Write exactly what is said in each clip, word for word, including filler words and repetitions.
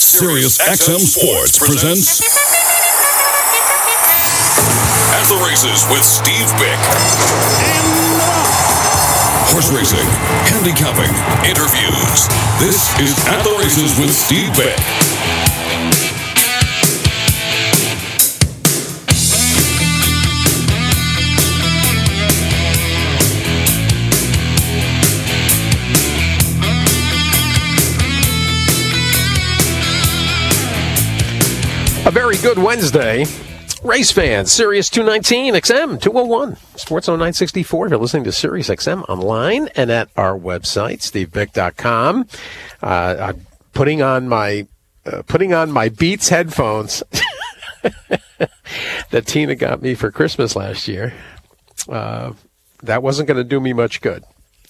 Sirius X M Sports presents At the Races with Steve Bick. Horse racing, handicapping, interviews. This is At the Races with Steve Bick. A very good Wednesday, race fans. Sirius two nineteen, X M two oh one, Sports oh nine sixty-four. If you're listening to Sirius X M online and at our website, steve bick dot com. Uh, I'm putting on my uh, putting on my Beats headphones that Tina got me for Christmas last year. Uh, that wasn't going to do me much good.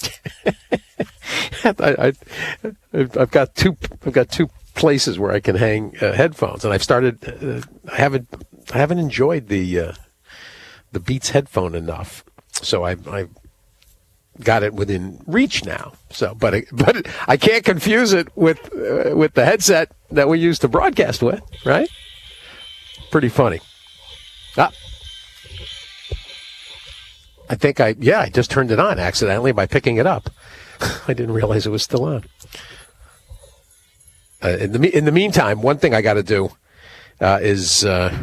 I, I, I've got two. I've got two. places where I can hang uh, headphones, and I've started. Uh, I haven't. I haven't enjoyed the uh, the Beats headphone enough, so I I got it within reach now. So, but it, but it, I can't confuse it with uh, with the headset that we used to broadcast with. Right? Pretty funny. Ah. I think I yeah I just turned it on accidentally by picking it up. I didn't realize it was still on. Uh, in the in the meantime, one thing I got to do uh, is uh,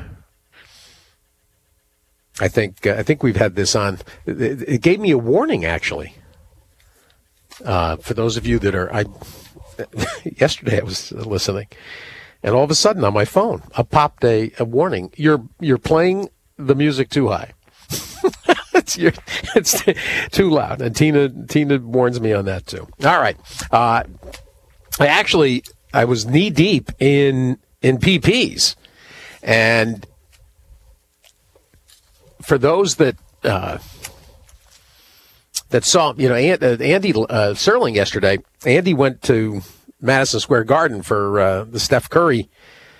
I think uh, I think we've had this on. It, it gave me a warning, actually. Uh, for those of you that are, I yesterday I was listening, and all of a sudden on my phone, I popped a, a warning. You're you're playing the music too high. it's, you're, it's too loud, and Tina Tina warns me on that too. All right, uh, I actually. I was knee deep in in P Ps, and for those that uh, that saw, you know, Andy uh, Serling yesterday. Andy went to Madison Square Garden for uh, the Steph Curry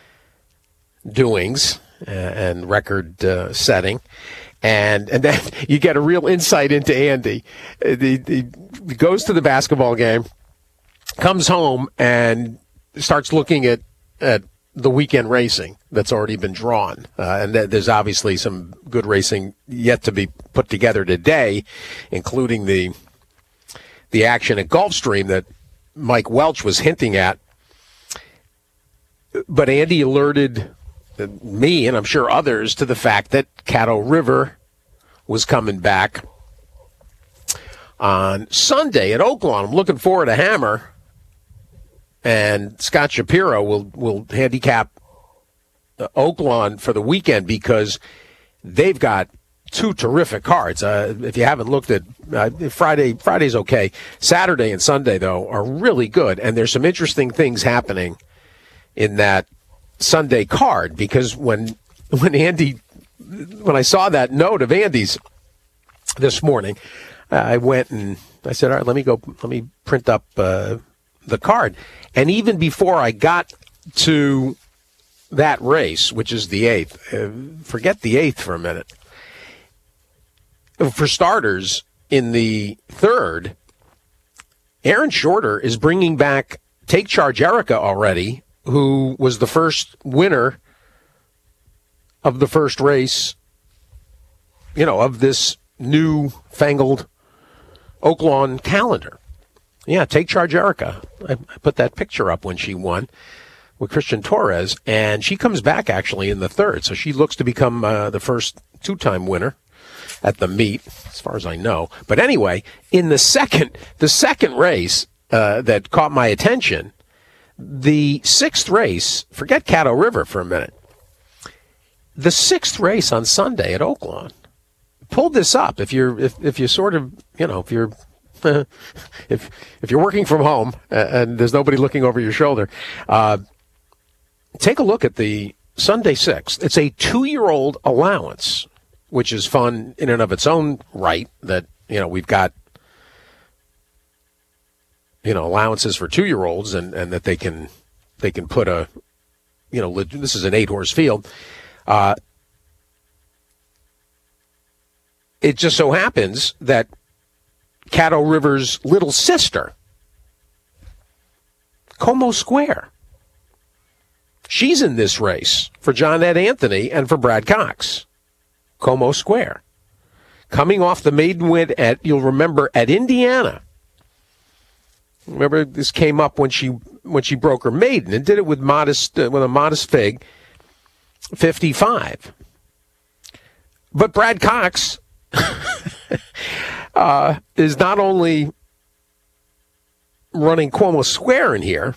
doings uh, and record uh, setting, and and then you get a real insight into Andy. He, he goes to the basketball game, comes home, and starts looking at, at the weekend racing that's already been drawn. Uh, and th- there's obviously some good racing yet to be put together today, including the the action at Gulfstream that Mike Welch was hinting at. But Andy alerted me, and I'm sure others, to the fact that Caddo River was coming back on Sunday at Oaklawn. I'm looking forward to Hammer. And Scott Shapiro will, will handicap Oaklawn for the weekend because they've got two terrific cards. Uh, if you haven't looked at uh, Friday, Friday's okay. Saturday and Sunday, though, are really good. And there's some interesting things happening in that Sunday card because when when Andy, when I saw that note of Andy's this morning, I went and I said, all right, let me go, let me print up uh, the card. And even before I got to that race, which is the eighth, uh, forget the eighth for a minute. For starters, in the third, Aaron Shorter is bringing back Take Charge Erica already, who was the first winner of the first race, you know, of this new fangled Oaklawn calendar. Yeah, Take Charge Erica. I, I put that picture up when she won with Christian Torres, and she comes back actually in the third. So she looks to become uh, the first two-time winner at the meet, as far as I know. But anyway, in the second, the second race uh, that caught my attention, the sixth race. Forget Caddo River for a minute. The sixth race on Sunday at Oaklawn. Pull this up if you're if if you sort of you know if you're. if if you're working from home and there's nobody looking over your shoulder, uh, take a look at the Sunday sixth. It's a two-year-old allowance, which is fun in and of its own right. That you know we've got you know allowances for two-year-olds, and, and that they can they can put a you know this is an eight-horse field. Uh, it just so happens that Caddo River's little sister, Como Square, She's in this race for John Ed Anthony and for Brad Cox. Como Square. Coming off the maiden win at, you'll remember, at Indiana. Remember, this came up when she when she broke her maiden and did it with modest uh, with a modest fig, fifty-five. But Brad Cox uh, is not only running Como Square in here,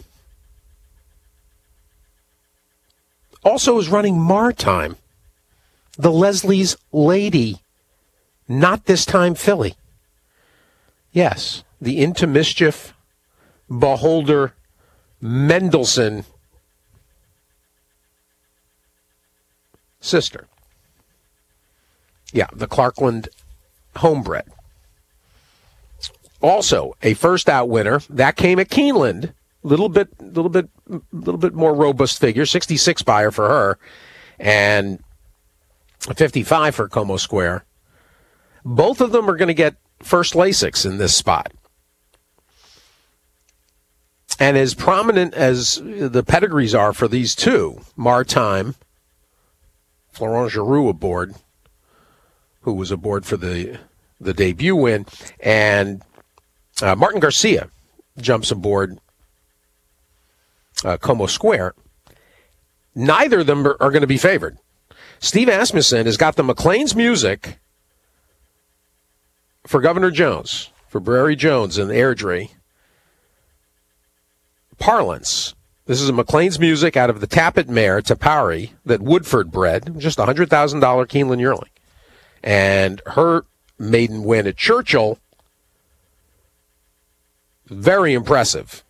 also is running Martime, the Leslie's Lady, not this time filly. Yes, the Into Mischief, Beholder, Mendelssohn sister. Yeah, the Clarkland homebred. Also, a first out winner that came at Keeneland. Little bit, little bit, little bit more robust figure. sixty-six buyer for her, and fifty-five for Como Square. Both of them are going to get first Lasix in this spot. And as prominent as the pedigrees are for these two, Martime, Florent Giroux aboard, who was aboard for the the debut win, and uh, Martin Garcia jumps aboard uh, Como Square. Neither of them are, are going to be favored. Steve Asmussen has got the McLean's music for Governor Jones, for Brary Jones and Airdrie. Parlance. This is a McLean's music out of the Tappet mare, Tapari, that Woodford bred, just a one hundred thousand dollars Keeneland yearling. And her maiden win at Churchill, very impressive.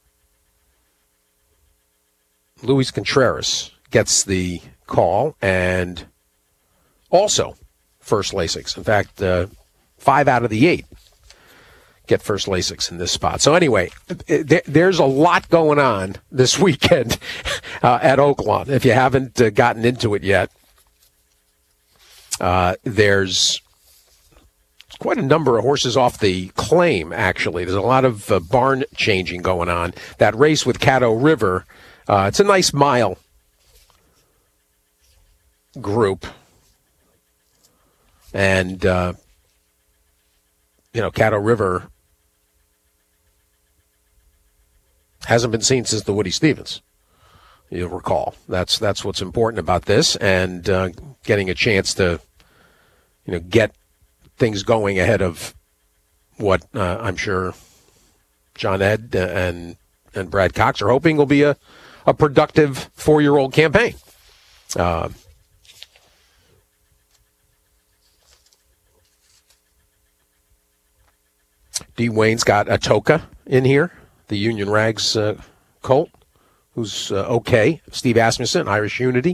Luis Contreras gets the call, and also first Lasix. In fact, uh, five out of the eight get first Lasix in this spot. So anyway, th- there's a lot going on this weekend uh, at Oaklawn. If you haven't uh, gotten into it yet, uh, there's quite a number of horses off the claim, actually. There's a lot of uh, barn changing going on. That race with Caddo River, uh, it's a nice mile group. And, uh, you know, Caddo River hasn't been seen since the Woody Stevens. You'll recall. That's that's what's important about this, and uh, getting a chance to, you know, get things going ahead of what uh, I'm sure John Ed and and Brad Cox are hoping will be a, a productive four-year-old campaign. Uh, D. Wayne's got Atoka in here, the Union Rags uh, colt, who's uh, okay. Steve Asmussen, Irish Unity.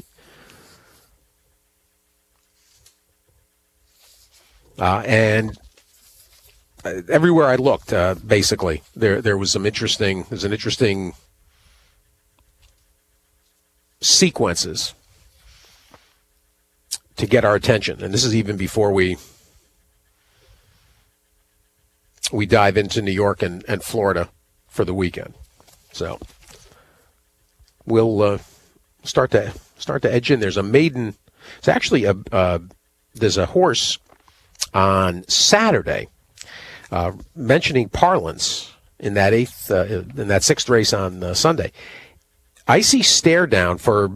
Uh, and uh, everywhere I looked, uh, basically, there there was some interesting, there's an interesting sequences to get our attention. And this is even before we we dive into New York and, and Florida for the weekend. So we'll uh, start to start to edge in. There's a maiden. It's actually a uh, there's a horse on Saturday uh, mentioning Parlance in that eighth uh, in that sixth race on uh, Sunday. Icy Stare Down for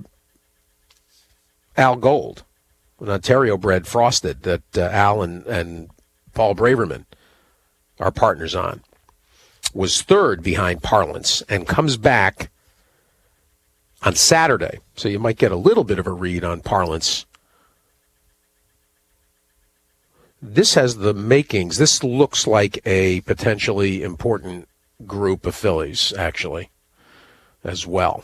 Al Gold, an Ontario bred frosted that uh, Al and, and Paul Braverman are partners on, was third behind Parlance and comes back on Saturday. So you might get a little bit of a read on Parlance. This has the makings. This looks like a potentially important group of fillies, actually, as well.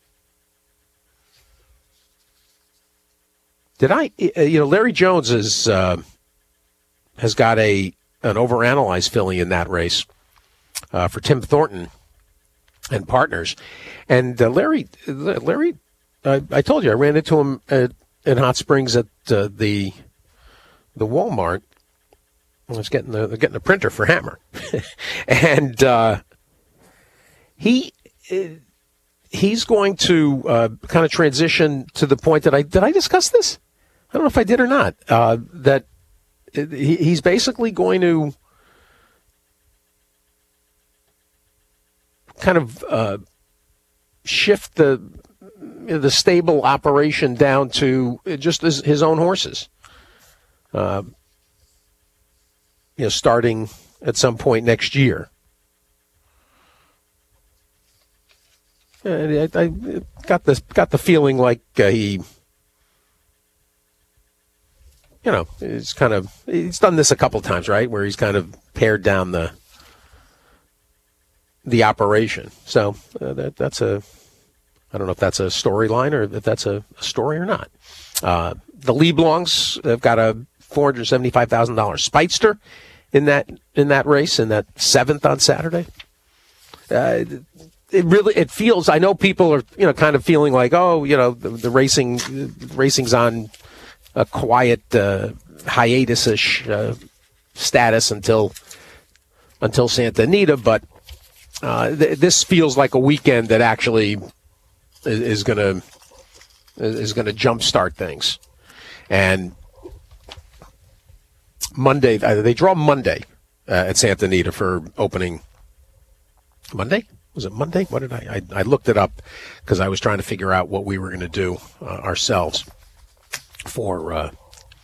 Did I, you know, Larry Jones is, uh, has got a an overanalyzed filly in that race uh, for Tim Thornton and partners. And uh, Larry, Larry, uh, I told you I ran into him at, in Hot Springs at uh, the the Walmart. I was getting the getting a printer for Hammer, and uh, he he's going to uh, kind of transition to the point that I did I discuss this? I don't know if I did or not. Uh, that he, he's basically going to kind of uh, shift the the stable operation down to just his, his own horses. Uh, you know, starting at some point next year. I, I got this got the feeling like uh, he, you know, he's kind of he's done this a couple times, right? Where he's kind of pared down the the operation. So uh, that that's a I don't know if that's a storyline or if that's a, a story or not. Uh, the Leblongs have got a four hundred seventy-five thousand dollars Speedster in that in that race, in that seventh on Saturday. Uh, it really it feels. I know people are you know kind of feeling like, oh, you know the, the racing the racing's on a quiet uh, hiatus-ish uh, status until until Santa Anita, but uh, th- this feels like a weekend that actually is, is going to is going to jumpstart things. And Monday, uh, they draw Monday uh, at Santa Anita for opening. Monday? Was it Monday? What did I? I, I looked it up because I was trying to figure out what we were going to do uh, ourselves for uh,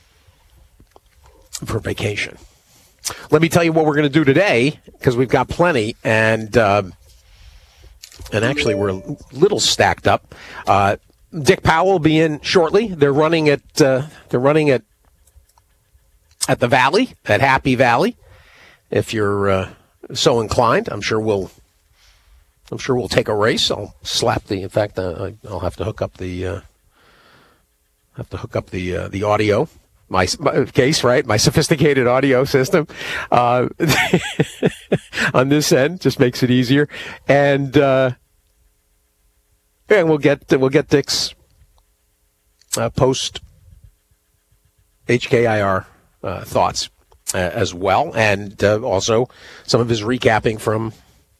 for vacation. Let me tell you what we're going to do today because we've got plenty, and uh, and actually we're a little stacked up. Uh, Dick Powell will be in shortly. They're running at uh, they're running at at the Valley, at Happy Valley. If you're uh, so inclined, I'm sure we'll I'm sure we'll take a race. I'll slap the. In fact, uh, I'll have to hook up the uh, have to hook up the uh, the audio. My, my case, right? My sophisticated audio system uh, on this end just makes it easier, and uh, and we'll get we'll get Dick's uh, post H K I R uh, thoughts uh, as well, and uh, also some of his recapping from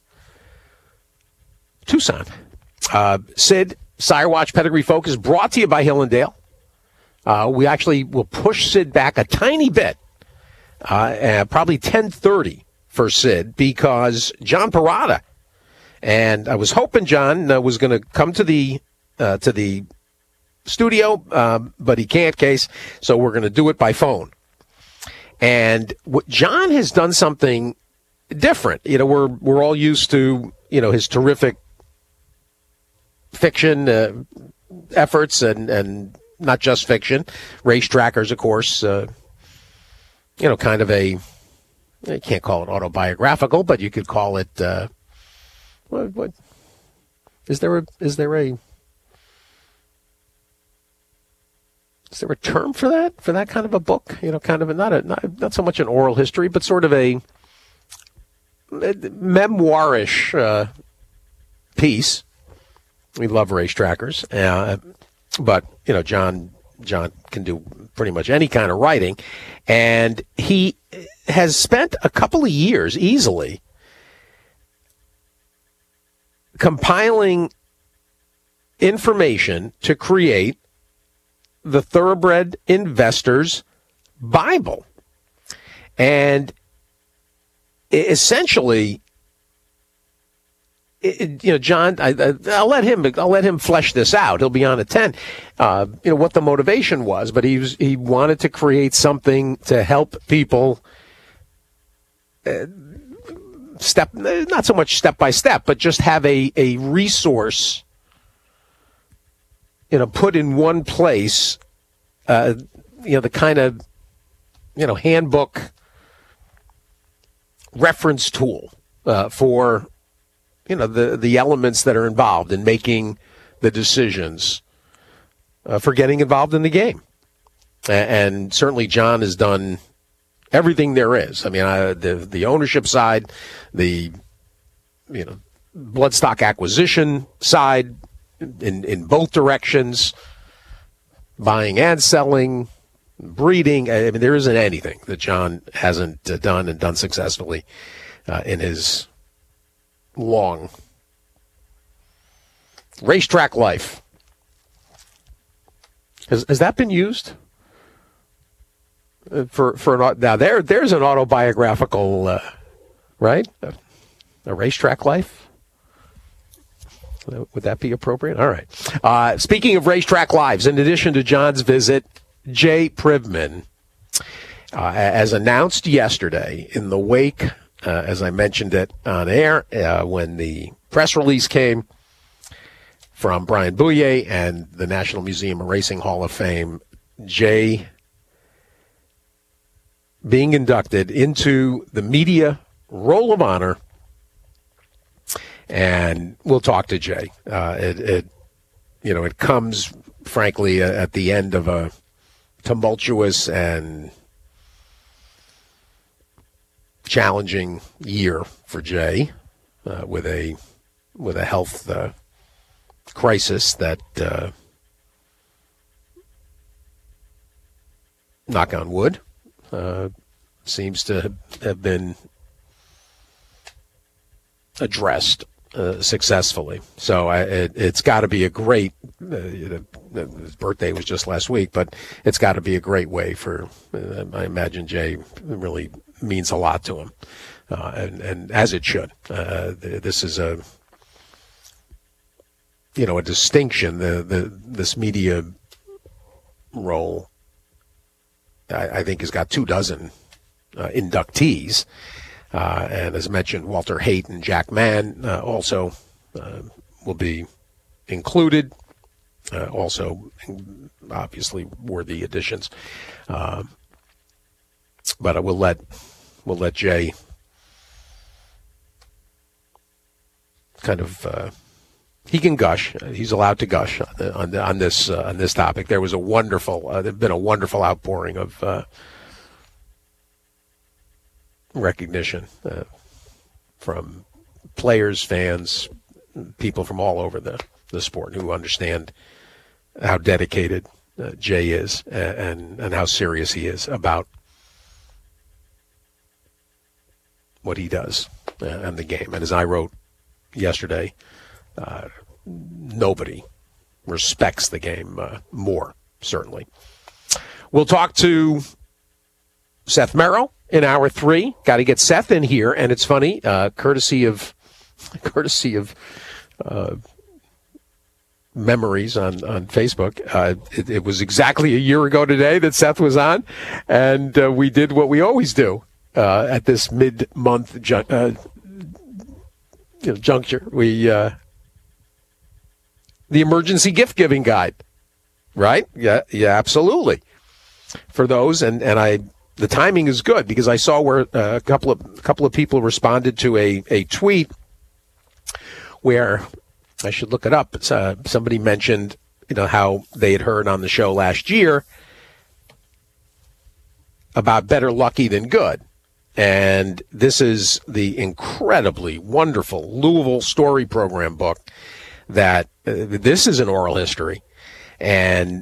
Tucson. Uh, Sid, Sire Watch Pedigree Focus, brought to you by Hill and Dale. Uh, we actually will push Sid back a tiny bit, uh, uh, probably ten thirty for Sid, because John Parada, and I was hoping John uh, was going to come to the uh, to the studio, uh, but he can't, Case, so we're going to do it by phone. And what John has done something different. You know, we're we're all used to you know his terrific fiction uh, efforts and and. Not just fiction. Race Trackers, of course, uh, you know, kind of a, you can't call it autobiographical, but you could call it, uh, what, what, is there a, is there a, is there a term for that, for that kind of a book? You know, kind of a, not a, not, not so much an oral history, but sort of a, a memoirish uh, piece. We love Race Trackers. Uh, But, you know, John John can do pretty much any kind of writing. And he has spent a couple of years easily compiling information to create the Thoroughbred Investor's Bible. And essentially, It, you know, John, I, I'll let him. I'll let him flesh this out. He'll be on at ten. Uh, you know what the motivation was, but he was he wanted to create something to help people uh, step, not so much step by step, but just have a a resource, you know, put in one place. Uh, you know, the kind of you know handbook reference tool uh, for. You know, the, the elements that are involved in making the decisions uh, for getting involved in the game. And, and certainly John has done everything there is. I mean, uh, the the ownership side, the, you know, bloodstock acquisition side in, in both directions, buying and selling, breeding. I mean, there isn't anything that John hasn't uh, done and done successfully uh, in his long Racetrack Life. Has, has that been used? Uh, for for an, now there there's an autobiographical, uh, right? A, a Racetrack Life. Would that be appropriate? All right. Uh, speaking of Racetrack Lives, in addition to John's visit, Jay Privman, uh, as announced yesterday, in the wake, uh, as I mentioned it on air, uh, when the press release came from Brian Bouye and the National Museum of Racing Hall of Fame, Jay being inducted into the Media Roll of Honor. And we'll talk to Jay. Uh, it, it, you know, it comes, frankly, at the end of a tumultuous and challenging year for Jay, uh, with a with a health uh, crisis that, uh, knock on wood, uh, seems to have been addressed uh, successfully. So I, it, it's got to be a great, uh, you know, his birthday was just last week, but it's got to be a great way for, uh, I imagine Jay really means a lot to him, uh, and, and as it should. Uh, this is a, you know, a distinction, the, the this media role, I, I think, has got two dozen uh, inductees. Uh, and as mentioned, Walter Haight and Jack Mann uh, also uh, will be included. Uh, also, obviously, worthy additions. Uh, but I will let we'll let Jay kind of uh, he can gush. He's allowed to gush on on, on this uh, on this topic. There was a wonderful, uh, there's been a wonderful outpouring of Uh, recognition uh, from players, fans, people from all over the, the sport who understand how dedicated uh, Jay is and, and how serious he is about what he does uh, and the game. And as I wrote yesterday, uh, nobody respects the game uh, more, certainly. We'll talk to Seth Merrow in hour three. Got to get Seth in here, and it's funny, uh, courtesy of courtesy of uh, memories on on Facebook. Uh, it, it was exactly a year ago today that Seth was on, and uh, we did what we always do uh, at this mid-month ju- uh, you know, juncture. We uh, the emergency gift giving guide, right? Yeah, yeah, absolutely. For those, and and I. The timing is good because I saw where uh, a couple of a couple of people responded to a, a tweet where I should look it up. It's, uh, somebody mentioned, you know, how they had heard on the show last year about Better Lucky Than Good, and this is the incredibly wonderful Louisville Story Program book. That uh, this is an oral history, and.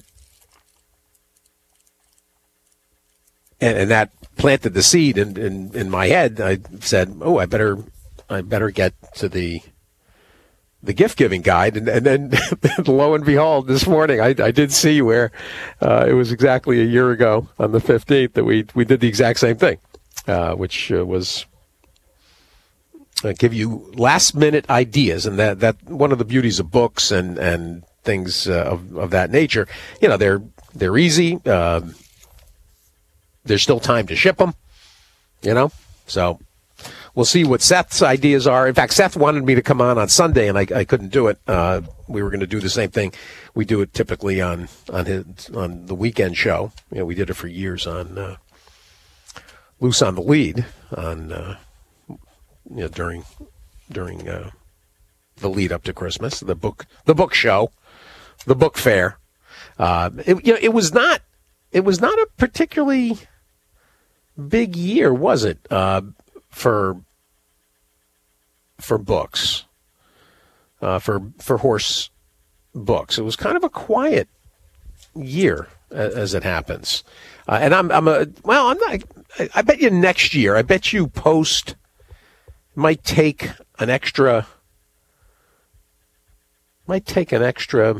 And, and that planted the seed in, in, in my head. I said, "Oh, I better, I better get to the the gift giving guide." And, and then, lo and behold, this morning I, I did see where uh, it was exactly a year ago on the fifteenth that we we did the exact same thing, uh, which uh, was uh, give you last minute ideas, and that that one of the beauties of books and and things uh, of of that nature. You know, they're they're easy. Uh, There's still time to ship them, you know, so we'll see what Seth's ideas are. In fact, Seth wanted me to come on on Sunday, and I, I couldn't do it. Uh, we were going to do the same thing. We do it typically on on his on the weekend show. You know, we did it for years on uh, Loose on the Lead on uh, you know during during uh, the lead up to Christmas, the book the book show, the book fair. Uh, it, you know, it was not it was not a particularly big year, was it, uh, for for books, uh, for for horse books? It was kind of a quiet year, as it happens. Uh, and I'm I'm a well, I'm not. I, I bet you next year. I bet you Post might take an extra might take an extra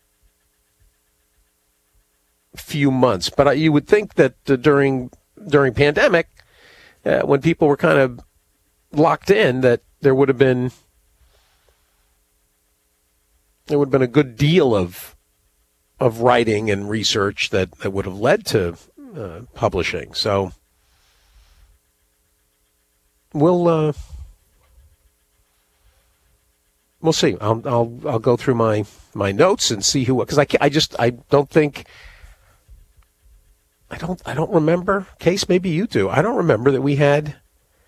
few months. But uh, you would think that uh, during during pandemic, uh, when people were kind of locked in, that there would have been there would have been a good deal of of writing and research that, that would have led to uh, publishing. So we'll uh, we'll see. I'll I'll I'll go through my, my notes and see who, because I I just I don't think I don't I don't remember. Case, maybe you do. I don't remember that we had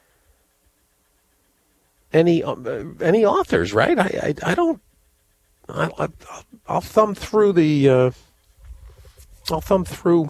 any uh, any authors, right? I I, I don't. I, I, I'll thumb through the. Uh, I'll thumb through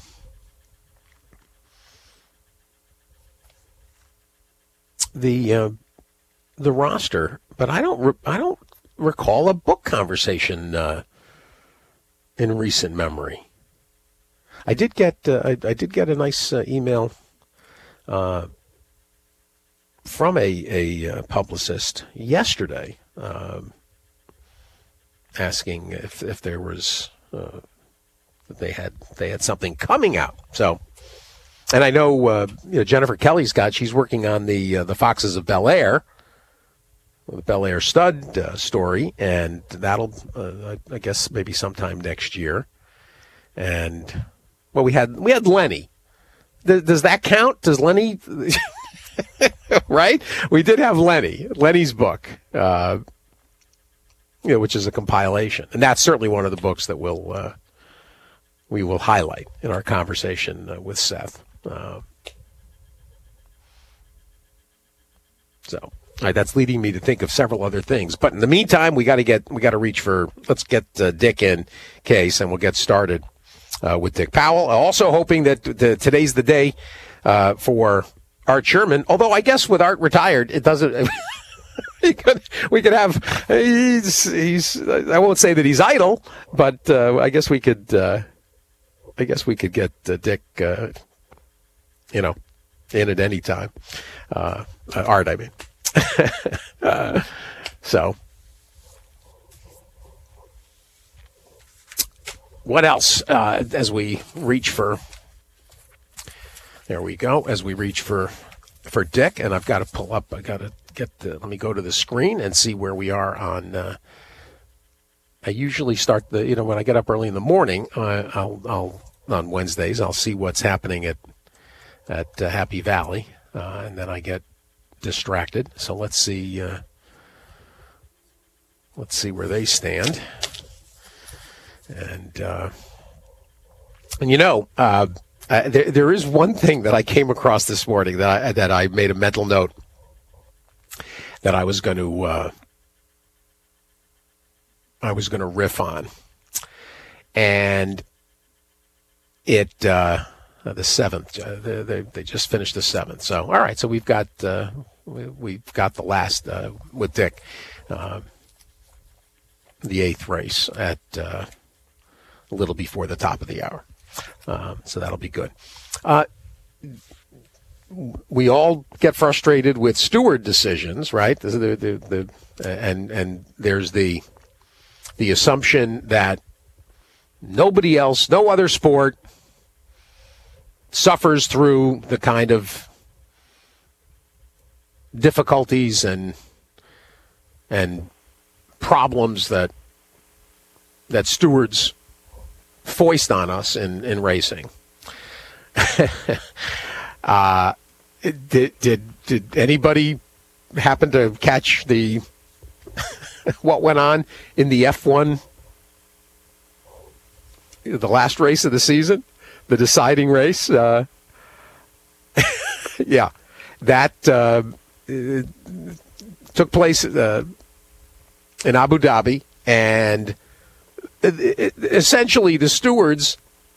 the uh, the roster, but I don't. Re- I don't recall a book conversation uh, in recent memory. I did get. Uh, I, I did get a nice uh, email uh, from a a uh, publicist yesterday. Um, asking if, if there was uh, that they had they had something coming out. So, and I know, uh, you know Jennifer Kelly's got she's working on the uh, the Foxes of Bel Air, the Bel Air stud uh, story, and that'll uh, I guess maybe sometime next year. And well, we had we had Lenny. Th- does that count? Does Lenny? Right? We did have Lenny. Lenny's book. Uh, You know, which is a compilation, and that's certainly one of the books that we'll uh, we will highlight in our conversation uh, with Seth. Uh, so, all right, that's leading me to think of several other things. But in the meantime, we got to get we got to reach for let's get uh, Dick in case, and we'll get started uh, with Dick Powell. Also, hoping that the, today's the day uh, for Art Sherman. Although I guess with Art retired, it doesn't. He could, we could have, he's, he's, I won't say that he's idle, but uh, I guess we could, uh, I guess we could get uh, Dick, uh, you know, in at any time. Uh, uh, Art, I mean. uh, so, what else uh, as we reach for, there we go, as we reach for, for Dick, and I've got to pull up, I got to, Get the, let me go to the screen and see where we are on. Uh, I usually start the, you know, when I get up early in the morning, uh, I'll, I'll on Wednesdays, I'll see what's happening at at uh, Happy Valley, uh, and then I get distracted. So let's see, uh, let's see where they stand. And uh, and you know, uh, uh, there there is one thing that I came across this morning that I, that I made a mental note that I was going to uh, I was going to riff on, and it uh, the seventh. Uh, they, they they just finished the seventh. So all right, so we've got uh, we, we've got the last uh, with Dick, uh, the eighth race at uh, a little before the top of the hour. Um, so that'll be good. Uh, We all get frustrated with steward decisions, right? The, the, the, the, and and there's the the assumption that nobody else, no other sport, suffers through the kind of difficulties and and problems that that stewards foist on us in, in racing. Uh, did, did did anybody happen to catch the what went on in the F one, the last race of the season, the deciding race? Uh, yeah, that uh, took place uh, in Abu Dhabi, and it, it, essentially the stewards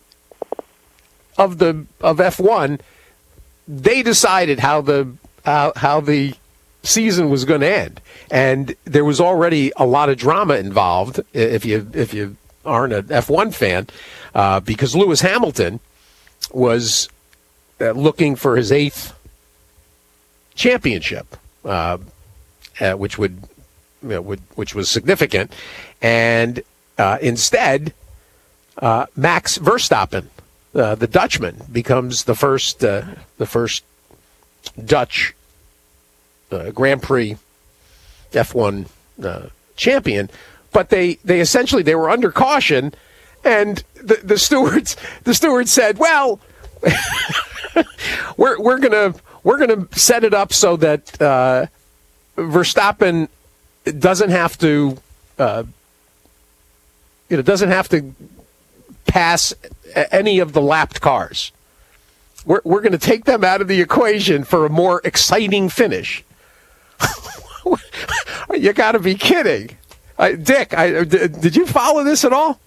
of the of F one. They decided how the uh, how the season was going to end, and there was already a lot of drama involved. If you if you aren't an F one fan, uh, because Lewis Hamilton was uh, looking for his eighth championship, uh, uh, which would you know, would, which was significant. And uh, instead, uh, Max Verstappen, uh, the Dutchman, becomes the first uh, the first Dutch uh, Grand Prix F one uh, champion. But they, they essentially they were under caution, and the, the stewards the stewards said, "Well, we're we're gonna we're gonna set it up so that uh, Verstappen doesn't have to uh, you know doesn't have to pass any of the lapped cars. We're we're going to take them out of the equation for a more exciting finish." You got to be kidding. Uh, Dick, I, did, did you follow this at all?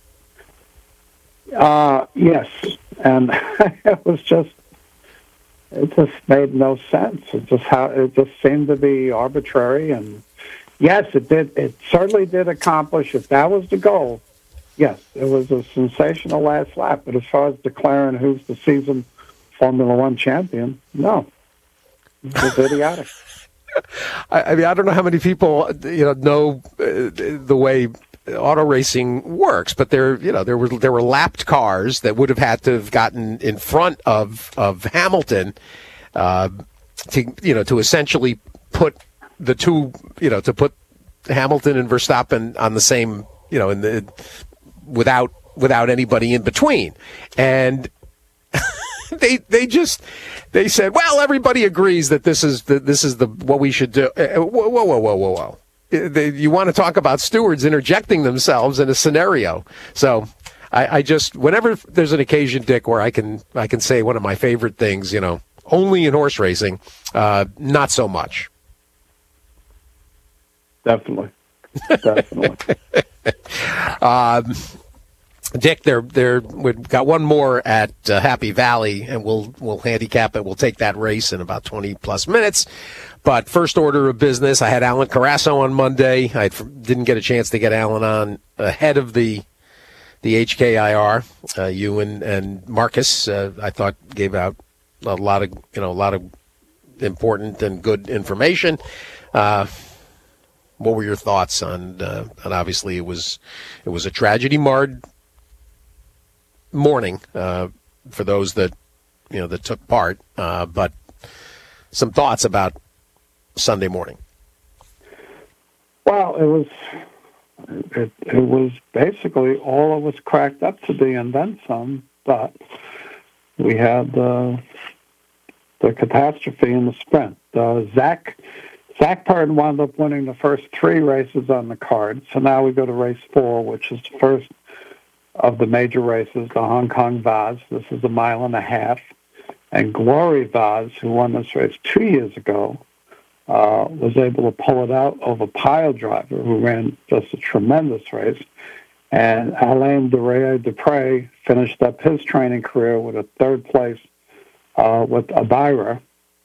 Uh, yes, and it was just, it just made no sense. It just how it just seemed to be arbitrary, and yes, it did. It certainly did accomplish. If that was the goal, yes, it was a sensational last lap. But as far as declaring who's the season Formula One champion, no, it was idiotic. I, I mean, I don't know how many people you know know uh, the way auto racing works, but there, you know, there were there were lapped cars that would have had to have gotten in front of of Hamilton, uh, to you know to essentially put the two, you know, to put Hamilton and Verstappen on the same, you know, in the without without anybody in between, and. They they just they said, well, everybody agrees that this is the this is the what we should do. Whoa whoa whoa whoa whoa whoa! They, you want to talk about stewards interjecting themselves in a scenario? So I, I just whenever there's an occasion, Dick, where I can I can say one of my favorite things, you know, only in horse racing, uh, not so much. Definitely, definitely. um, Dick, there, there. We've got one more at uh, Happy Valley, and we'll we'll handicap it. We'll take that race in about twenty plus minutes. But first order of business, I had Alan Carasso on Monday. I didn't get a chance to get Alan on ahead of the the H K I R. Uh, you and and Marcus, uh, I thought, gave out a lot of you know a lot of important and good information. Uh, what were your thoughts on? Uh, and obviously, it was it was a tragedy marred morning uh, for those that you know that took part, uh, but some thoughts about Sunday morning. Well, it was it, it was basically all it was cracked up to be, and then some. But we had uh, the catastrophe in the sprint. Uh, Zach Zach Purden wound up winning the first three races on the card, so now we go to race four, which is the first of the major races, the Hong Kong Vase. This is a mile and a half. And Glory Vase, who won this race two years ago, uh, was able to pull it out over Pile Driver, who ran just a tremendous race. And Alain Dupre finished up his training career with a third place uh, with Abira.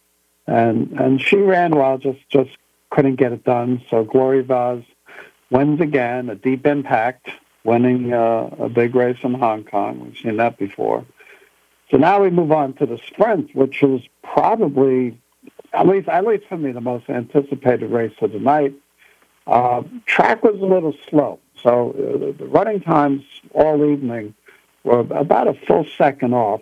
And and she ran well, just, just couldn't get it done. So Glory Vase wins again, a deep impact, winning uh, a big race in Hong Kong. We've seen that before. So now we move on to the sprint, which is probably, at least at least for me, the most anticipated race of the night. Uh, track was a little slow. So uh, the running times all evening were about a full second off.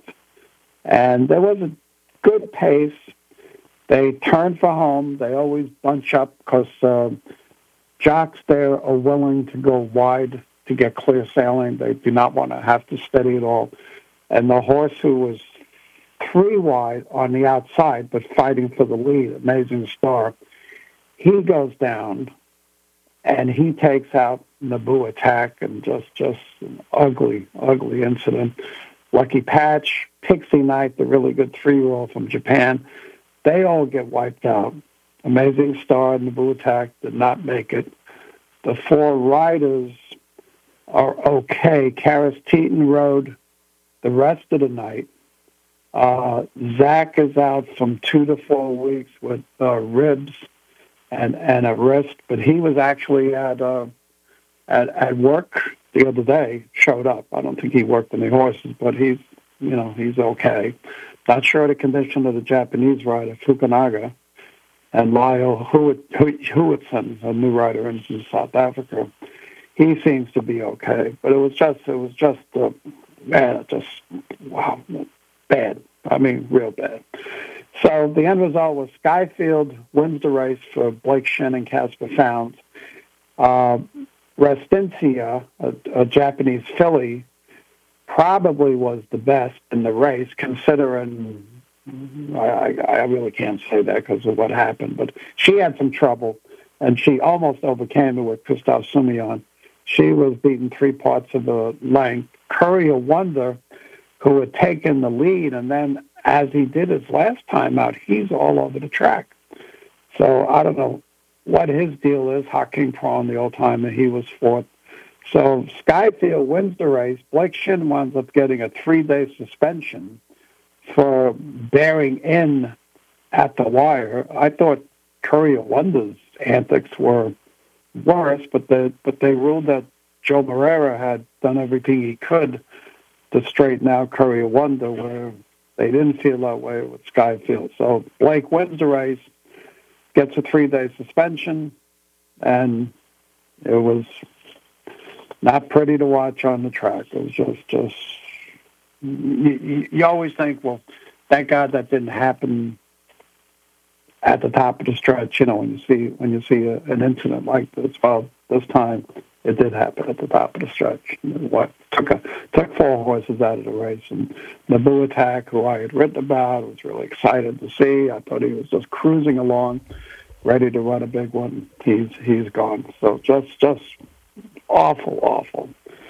And there was a good pace. They turn for home. They always bunch up because uh, jocks there are willing to go wide to get clear sailing. They do not want to have to steady at all. And the horse who was three wide on the outside but fighting for the lead, Amazing Star, he goes down and he takes out Naboo Attack, and just, just an ugly, ugly incident. Lucky Patch, Pixie Knight, the really good three-year-old from Japan, they all get wiped out. Amazing Star and Naboo Attack did not make it. The four riders are okay. Karis Teton rode the rest of the night. Uh, Zach is out from two to four weeks with uh, ribs and, and a wrist, but he was actually at, uh, at at work the other day, showed up. I don't think he worked any horses, but he's, you know, he's okay. Not sure of the condition of the Japanese rider, Fukunaga. and Lyle Hewitson, a new rider in South Africa. He seems to be okay, but it was just, it was just, uh, man, just, wow, bad. I mean, real bad. So the end result was Skyfield wins the race for Blake Shin and Casper Founds. Uh, Restincia, a, a Japanese filly, probably was the best in the race, considering, I, I really can't say that because of what happened, but she had some trouble, and she almost overcame it with Christophe Soumillon. She was beaten three parts of the length. Courier Wonder, who had taken the lead, and then as he did his last time out, he's all over the track. So I don't know what his deal is. Hakeem Prawn, the old-timer, he was fourth. So Skyfield wins the race. Blake Shin winds up getting a three-day suspension for bearing in at the wire. I thought Courier Wonder's antics were worse, but they, but they ruled that Joe Moreira had done everything he could to straighten out Courier Wonder, where they didn't feel that way with Skyfield. So Blake wins the race, gets a three-day suspension, and it was not pretty to watch on the track. It was just, just you, you always think, well, thank God that didn't happen at the top of the stretch. You know, when you see when you see a, an incident like this, well, this time it did happen at the top of the stretch. What took a took four horses out of the race, and Naboo Attack, who I had written about, was really excited to see. I thought he was just cruising along, ready to run a big one. He's he's gone. So just just awful, awful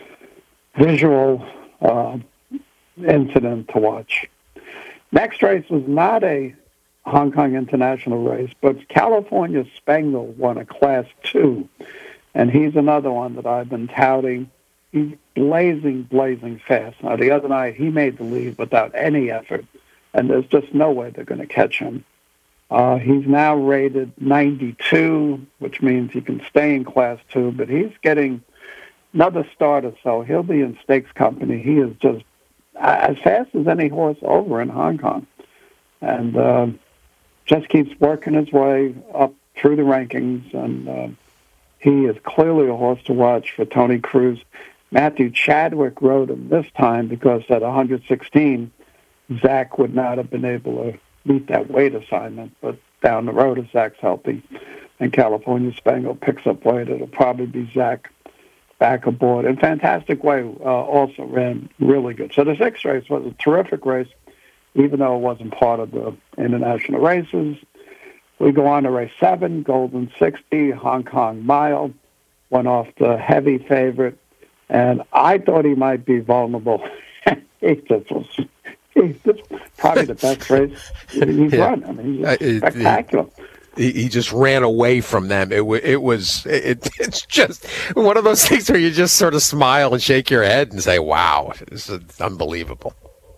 visual uh, incident to watch. Next race was not a Hong Kong International race, but California Spangle won a Class two, and he's another one that I've been touting. He's blazing, blazing fast. Now, the other night, he made the lead without any effort, and there's just no way they're going to catch him. Uh, he's now rated ninety-two, which means he can stay in Class two, but he's getting another start or so. He'll be in stakes company. He is just as fast as any horse over in Hong Kong, and uh, just keeps working his way up through the rankings, and uh, he is clearly a horse to watch for Tony Cruz. Matthew Chadwick rode him this time because at one hundred sixteen, Zach would not have been able to meet that weight assignment, but down the road, if Zach's healthy and California Spangle picks up weight, it'll probably be Zach back aboard. In Fantastic Way uh, also ran really good. So the sixth race was a terrific race, even though it wasn't part of the international races. We go on to race seven, Golden sixty, Hong Kong Mile, went off the heavy favorite, and I thought he might be vulnerable. he just was, he's just probably the best race he's yeah. run. I mean, he's spectacular. He, he just ran away from them. It, w- it was, it, it's just one of those things where you just sort of smile and shake your head and say, wow, this is unbelievable.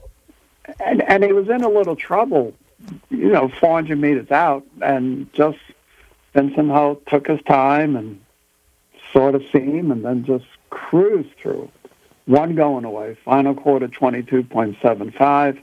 And, and he was in a little trouble, you know, four hundred meters out, and just Vincent Ho took his time and sort of see him and then just cruised through. One going away, final quarter twenty-two point seven five.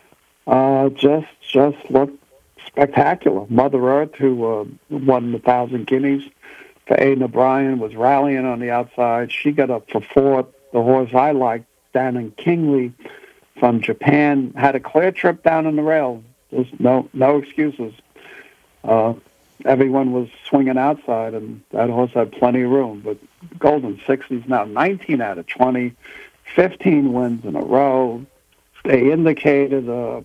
Uh, just, just looked spectacular. Mother Earth, who uh, won the Thousand Guineas for Aidan O'Brien, was rallying on the outside. She got up for fourth. The horse I liked, Dannon Kingley from Japan, had a clear trip down on the rail. There's no no excuses. Uh, everyone was swinging outside, and that horse had plenty of room. But Golden sixty is now nineteen out of twenty, fifteen wins in a row. They indicated uh,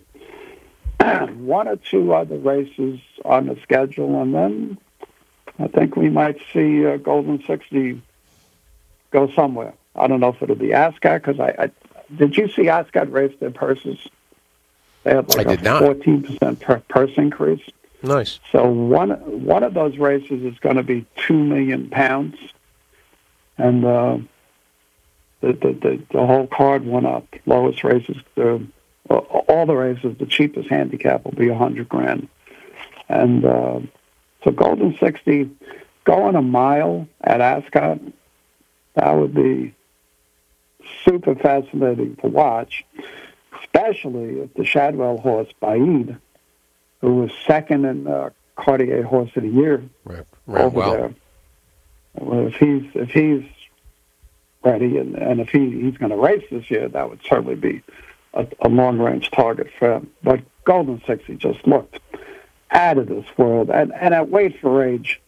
one or two other races on the schedule, and then I think we might see uh, Golden sixty go somewhere. I don't know if it'll be Ascot, because I, I did you see Ascot raise their purses? They had like I a did not. fourteen percent per purse increase. Nice. So one one of those races is going to be two million pounds, and uh, the, the the the whole card went up. Lowest races, the all the races, the cheapest handicap will be a hundred grand, and uh, so Golden sixty going a mile at Ascot, that would be super fascinating to watch, especially if the Shadwell horse Baid, who was second in uh, Cartier Horse of the Year right, right. over Well, there. Well, if he's if he's ready and, and if he, he's going to race this year, that would certainly be a, a long-range target for him. But Golden Sixty just looked out of this world. And, and at weight for age,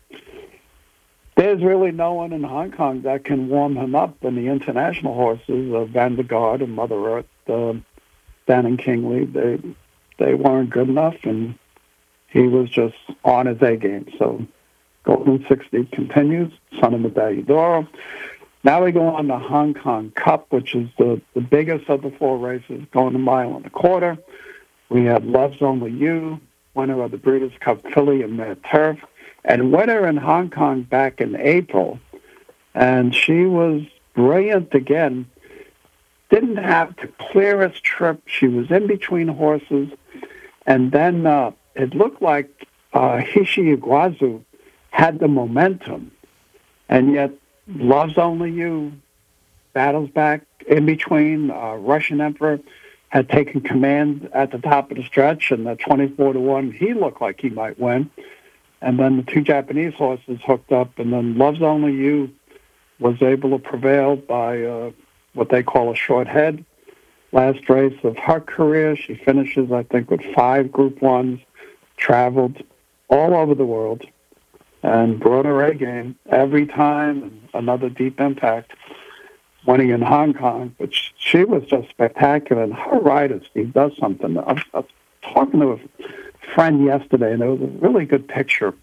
there's really no one in Hong Kong that can warm him up. And the international horses of Van der Garde and Mother Earth, uh, Dan and Kingley, they they weren't good enough, and he was just on his A game. So Golden Sixty continues, Son of Medaglia d'Oro. Now we go on the Hong Kong Cup, which is the, the biggest of the four races, going a mile and a quarter. We have Love's Only You, winner of the Breeders' Cup Filly and Mare Turf, and winner in Hong Kong back in April. And she was brilliant again. Didn't have the clearest trip. She was in between horses. And then uh, it looked like uh, Hishi Iguazu had the momentum. And yet Love's Only You battles back in between. Uh, Russian Emperor had taken command at the top of the stretch, and at twenty-four to one, he looked like he might win. And then the two Japanese horses hooked up, and then Love's Only You was able to prevail by uh, what they call a short head. Last race of her career, she finishes, I think, with five Group Ones, traveled all over the world, and brought her A game every time, and another deep impact, winning in Hong Kong. But she was just spectacular, and her rider, Steve, does something. I was, I was talking to a friend yesterday, and there was a really good picture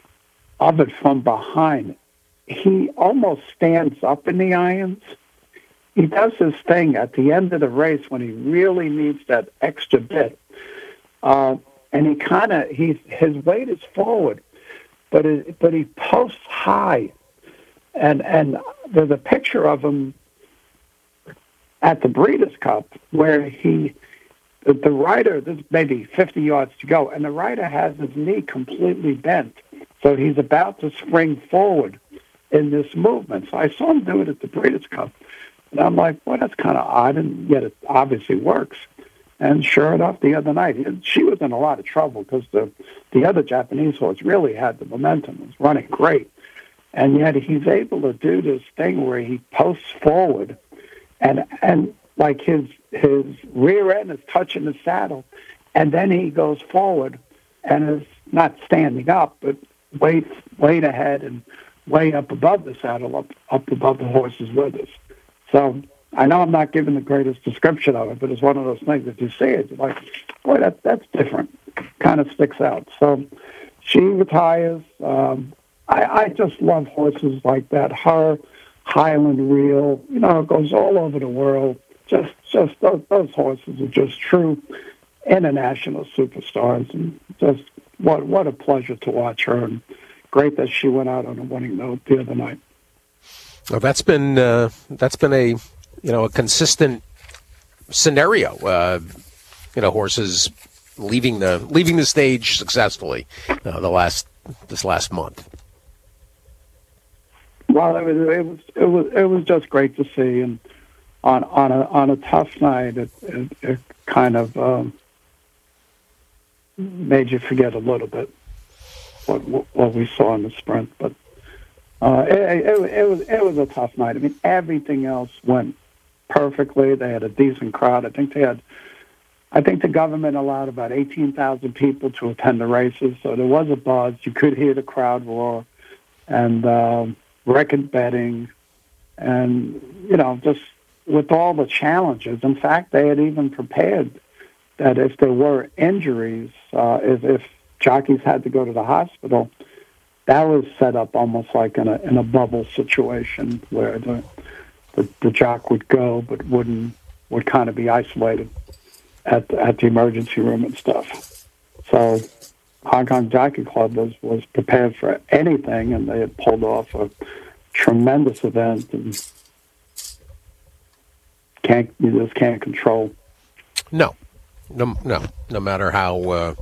of it from behind. He almost stands up in the irons. He does his thing at the end of the race when he really needs that extra bit. Uh, and he kind of, he's his weight is forward, but it, but he posts high. And and there's a picture of him at the Breeders' Cup where he, the, the rider, there's maybe fifty yards to go, and the rider has his knee completely bent. So he's about to spring forward in this movement. So I saw him do it at the Breeders' Cup. And I'm like, well, that's kind of odd, and yet it obviously works. And sure enough, the other night, she was in a lot of trouble because the, the other Japanese horse really had the momentum, was running great. And yet he's able to do this thing where he posts forward, and and like his his rear end is touching the saddle, and then he goes forward and is not standing up, but way, way ahead and way up above the saddle, up, up above the horse's withers. So I know I'm not giving the greatest description of it, but it's one of those things, if you see it, you're like, boy, that, that's different. Kind of sticks out. So she retires. Um, I, I just love horses like that. Her, Highland Reel, you know, it goes all over the world. Just just those, those horses are just true international superstars. And just what what a pleasure to watch her. And great that she went out on a winning note the other night. Well, that's been uh, that's been a you know a consistent scenario. Uh, you know, horses leaving the leaving the stage successfully uh, the last this last month. Well, it was it was it was it was just great to see, and on on a on a tough night, it it, it kind of um, made you forget a little bit what what we saw in the sprint, but. Uh, it, it, it was it was a tough night. I mean, everything else went perfectly. They had a decent crowd. I think they had, I think the government allowed about eighteen thousand people to attend the races, so there was a buzz. You could hear the crowd roar, and um, record betting, and you know, just with all the challenges. In fact, they had even prepared that if there were injuries, uh, if, if jockeys had to go to the hospital. That was set up almost like in a in a bubble situation where the the, the jock would go but wouldn't would kind of be isolated at the, at the emergency room and stuff. So Hong Kong Jockey Club was, was prepared for anything, and they had pulled off a tremendous event, and can't you just can't control. No, no, no. No matter how. Uh...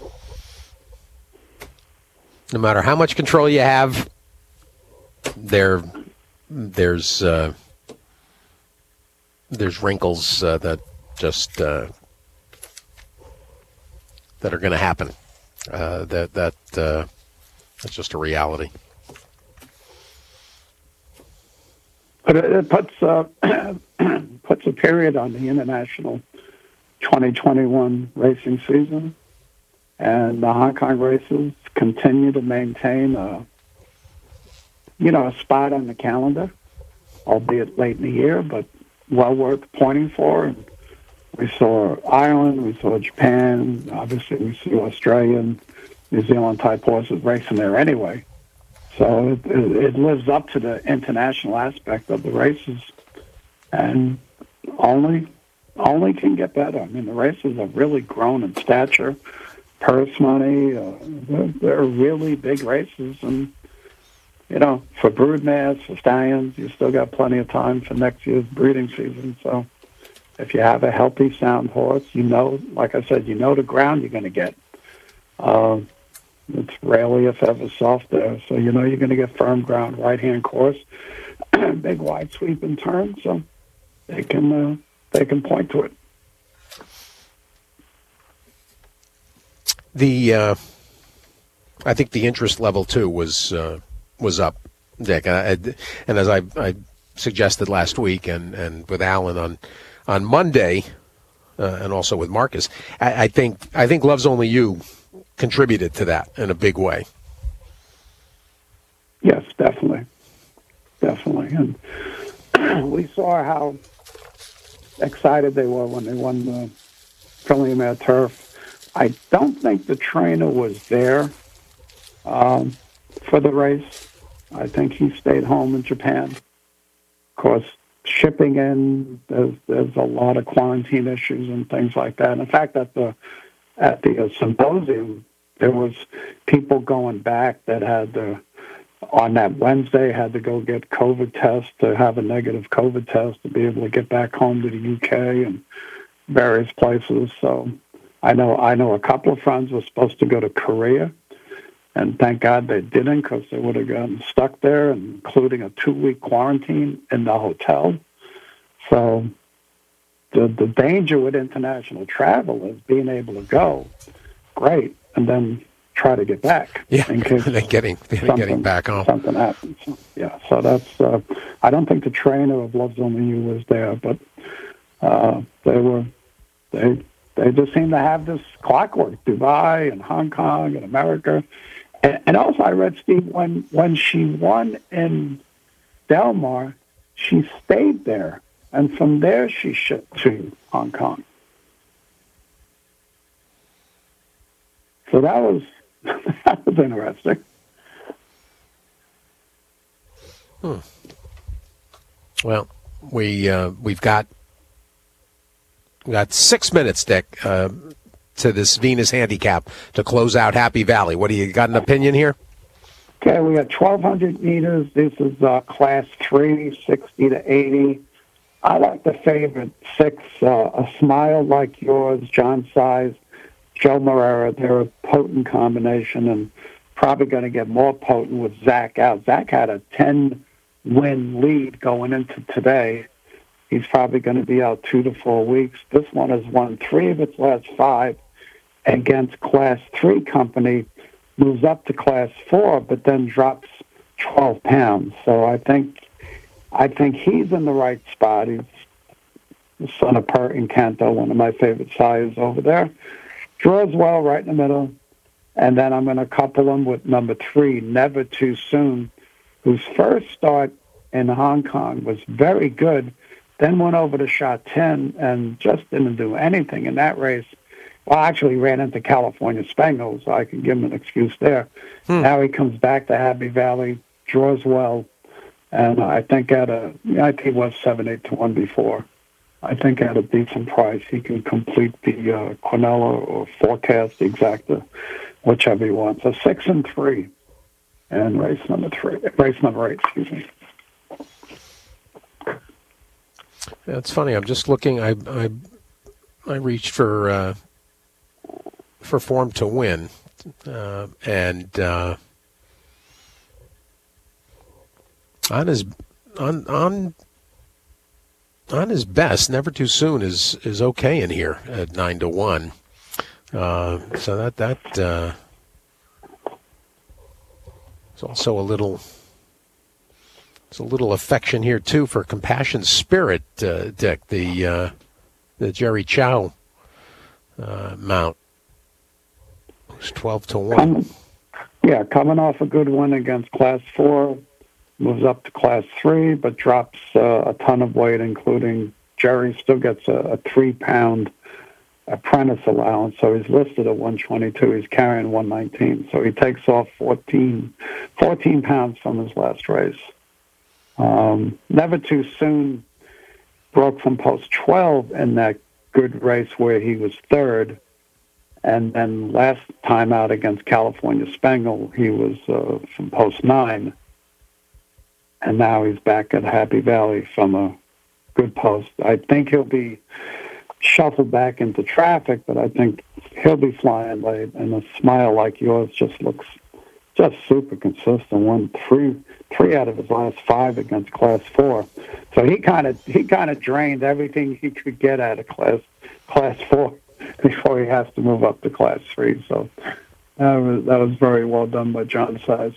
No matter how much control you have, there, there's uh, there's wrinkles uh, that just uh, that are going to happen, Uh, that that uh, that's just a reality. But it, it puts uh, puts a period on the international twenty twenty-one racing season, and the Hong Kong races continue to maintain a you know a spot on the calendar, albeit late in the year, but well worth pointing for. And we saw Ireland, we saw Japan, obviously we see Australia and New Zealand type horses racing there anyway. So it, it, it lives up to the international aspect of the races, and only only can get better. I mean, the races have really grown in stature, purse money. Uh, they're, they're really big races, and you know, for broodmares, for stallions, you still got plenty of time for next year's breeding season. So if you have a healthy, sound horse, you know, like I said, you know the ground you're going to get. Uh, It's rarely, if ever, soft there. So you know you're going to get firm ground, right-hand course, big wide sweep and turn. So they can uh, they can point to it. The uh, I think the interest level too was uh, was up, Dick, and, I, and as I, I suggested last week, and, and with Alan on on Monday, uh, and also with Marcus, I, I think I think Love's Only You contributed to that in a big way. Yes, definitely. Definitely. And we saw how excited they were when they won the Preliminary Turf. I don't think the trainer was there um, for the race. I think he stayed home in Japan. Of course, shipping in, there's, there's a lot of quarantine issues and things like that. In fact, at the At the uh, symposium, there was people going back that had to, on that Wednesday, had to go get COVID tests to have a negative COVID test to be able to get back home to the U K and various places. So I know I know a couple of friends were supposed to go to Korea, and thank God they didn't, because they would have gotten stuck there, including a two-week quarantine in the hotel. So The, the danger with international travel is being able to go, great, and then try to get back. Yeah, in case then getting, then getting back home. Something happens. Yeah, so that's, uh, I don't think the trainer of Love's Only You was there, but uh, they were, they they just seem to have this clockwork, Dubai and Hong Kong and America. And, and also I read, Steve, when, when she won in Del Mar, she stayed there. And from there, she shipped to Hong Kong. So that was that was interesting. Hmm. Well, we uh, we've got we got six minutes, Dick, uh, to this Venus handicap to close out Happy Valley. What do you got an opinion here? Okay, we got twelve hundred meters. This is uh, class three, sixty to eighty. I like the favorite six, uh, A Smile Like Yours, John Size, Joe Moreira. They're a potent combination, and probably going to get more potent with Zach out. Zach had a ten-win lead going into today. He's probably going to be out two to four weeks. This one has won three of its last five against Class three company, moves up to Class four, but then drops twelve pounds. So I think I think he's in the right spot. He's the son of Pert and Canto, one of my favorite sires over there. Draws well right in the middle. And then I'm going to couple him with number three, Never Too Soon, whose first start in Hong Kong was very good, then went over to Shot ten and just didn't do anything in that race. Well, actually ran into California Spangles, so I can give him an excuse there. Hmm. Now he comes back to Happy Valley, draws well. And I think at a, I think he was seven, eight to one before. I think at a decent price, he can complete the uh, Quinella or Forecast, the Exacta, whichever he wants. So six and three, and race number three, race number eight. Excuse me. Yeah, it's funny. I'm just looking. I I, I reached for uh, for Form to Win, uh, and. Uh, On his on on on his best, Never Too Soon is is okay in here at nine to one. Uh, so that that uh, There's also a little, there's a little affection here too for Compassion Spirit, uh, Dick, the uh, the Jerry Chow uh, mount. It's twelve to one. Coming, yeah, coming off a good win against Class Four, moves up to Class Three, but drops uh, a ton of weight, including Jerry still gets a, a three-pound apprentice allowance, so he's listed at one twenty-two. He's carrying one nineteen, so he takes off fourteen, fourteen pounds from his last race. Um, Never Too Soon broke from post twelve in that good race where he was third, and then last time out against California Spangle, he was uh, from post nine, and now he's back at Happy Valley from a good post. I think he'll be shuffled back into traffic, but I think he'll be flying late, and a Smile Like Yours just looks just super consistent. Won three three out of his last five against Class Four, so he kind of he kind of drained everything he could get out of Class Class Four before he has to move up to Class Three. So that was that was very well done by John Size.